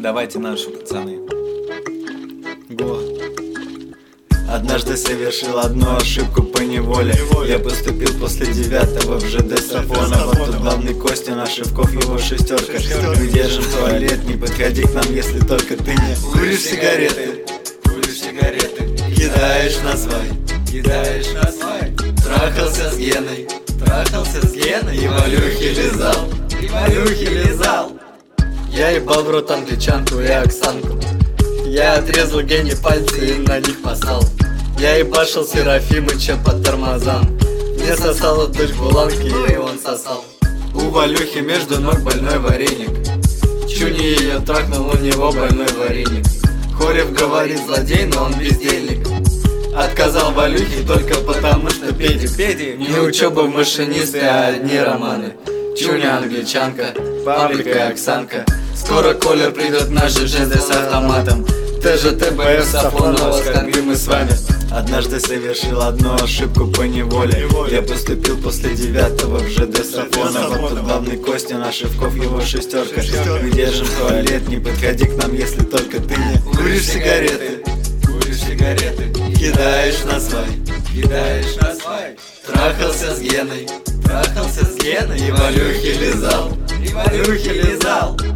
Давайте нашу, пацаны. Го. Однажды совершил одну ошибку по неволе. Я поступил после 9-го в ЖД Сафонова. Тут главный Костя, наш Шевков, его шестерка. Мы держим туалет, не подходи к нам, если только ты не куришь сигареты. Куришь сигареты, кидаешь на свай, кидаешь на свай. Трахался с Геной, трахался с Геной. И Валюхи лизал, и Валюхи лизал. Я ебал в рот англичанку и Оксанку. Я отрезал Гене пальцы и на них послал. Я ебашил Серафимыча по тормозам. Мне сосала дочь Буланки, и он сосал. У Валюхи между ног больной вареник. Чуни ее трахнул, у него больной вареник. Хорев говорит злодей, но он бездельник. Отказал Валюхе только потому, что Педи не учеба в машинисты, а одни романы. Чуня англичанка, Павлик и Оксанка. Скоро Коля придет на ЖЖД с автоматом. ТЖТБФ Сафонова, скорбим мы с вами. Однажды совершил одну ошибку по неволе. Я поступил после 9-го в ЖД Сафонова. Тут главный Костя, наш Шевков, его шестерка. Мы держим туалет, не подходи к нам, если только ты не куришь сигареты. Куришь сигареты, кидаешь на свай, кидаешь на свай. Трахался с Геной, трахался с Геной. И Валюхи лизал, и Валюхи лизал.